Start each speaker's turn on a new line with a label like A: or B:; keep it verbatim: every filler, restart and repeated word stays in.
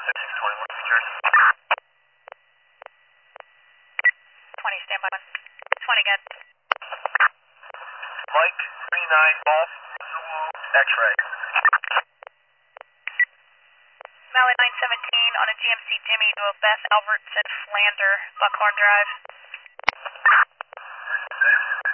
A: twenty-one secured.
B: twenty, stand by. twenty again.
A: Mike, three nine Golf, X-ray.
B: Maui nine seventeen on a G M C Jimmy to a Beth Albertson Flander, Buckhorn Drive.